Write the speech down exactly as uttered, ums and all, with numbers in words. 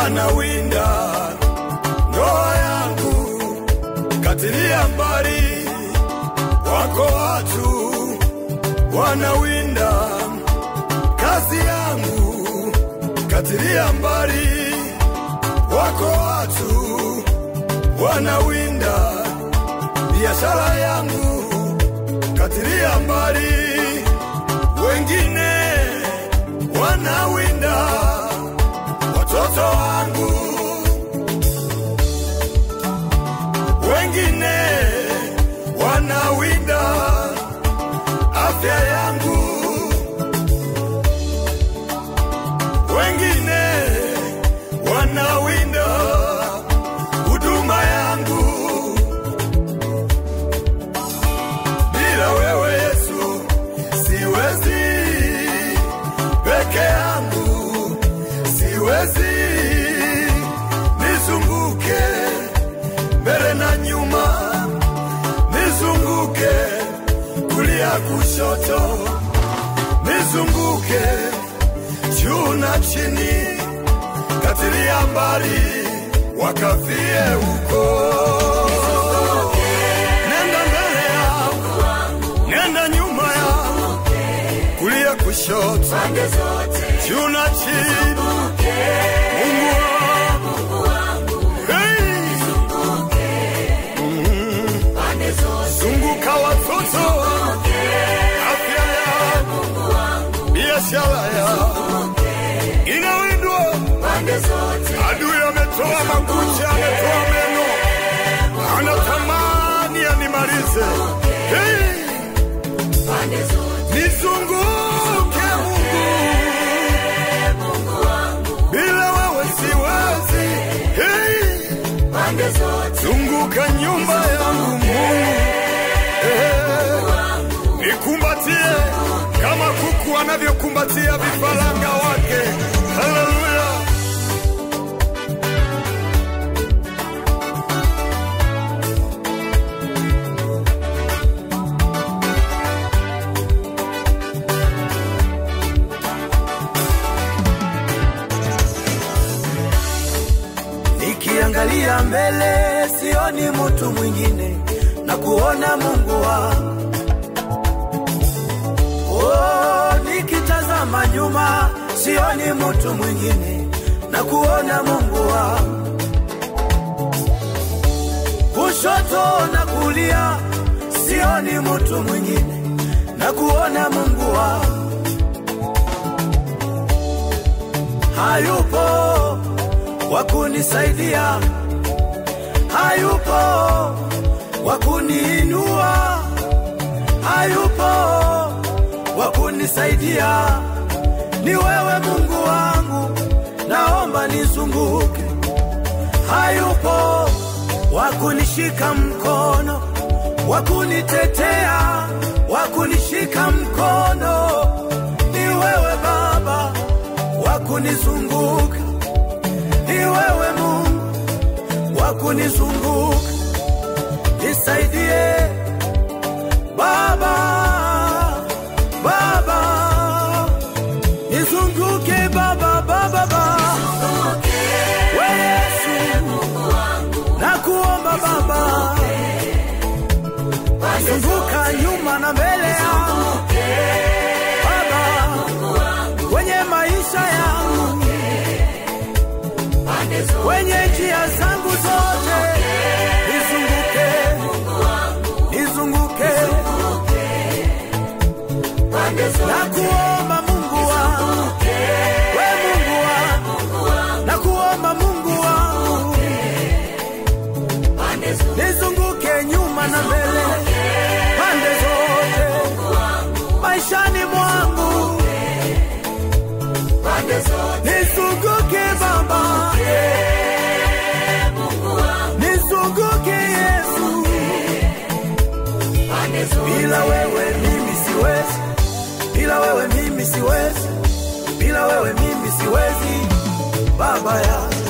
wanawinda ndoa yangu, katilia mbali. Wako watu wanawinda kazi yangu, katilia mbali. Wako watu wanawinda biashara yangu, katilia mbali. Wengine wanawinda watoto wangu, wengine wanawinda afya yangu, wengine wanawinda huduma yangu. Bila wewe Yesu siwezi, peke yangu siwezi. Nizunguke mbele na nyuma, nizunguke kulia kushoto, nizunguke juu na chini, katilia mbali wakafie huko. Nenda mbele yangu, nenda nyuma yangu, kulia kushoto, juu na chini. Mungu wangu, hey! Zunguka watoto, afya yangu, biashara yangu inawindwa. Adui ametoa makucha, ametoa meno, anatamani animalize. Hey! Nizunguke Mungu, bila wewe siwezi. Hey! Zunguka nyumba yangu Mungu, hey! Nikumbatie kama kuku anavyokumbatia vifaranga wake. Haleluya. Nikiangalia mbele sioni mtu mwingine, na kuona Mungu wangu. Oh, nikitazama nyuma sioni mtu mwingine, na kuona Mungu wangu. Kushoto na kulia sioni mtu mwingine, na kuona Mungu wangu. Hayupo wakunisaidia, hayupo wakuniinua, hayupo wakunisaidia. Ni wewe Mungu wangu, naomba nizunguke. Hayupo wakunishika mkono, wakunitetea, wakunishika mkono. Ni wewe Baba wakunizunguka, ni wewe Mungu wakunizunguka. Nisaidie Baba, Baba, nizunguke Baba, Baba, Baba. Wewe Yesu Mungu wangu, nakuomba Baba, zunguka nyuma na mbele yangu Baba, kwenye maisha yangu, kwenye njia zangu zote. Nizunguke, nizunguke, nakuomba Mungu wangu, we Mungu wangu, nakuomba Mungu wangu, nizunguke nyuma na mbele, pande zote, maishani mwangu, nizunguke Baba, nizunguke Yesu. Bila wewe mimi siwezi, bila wewe mimi siwezi, bila wewe mimi siwezi Baba ya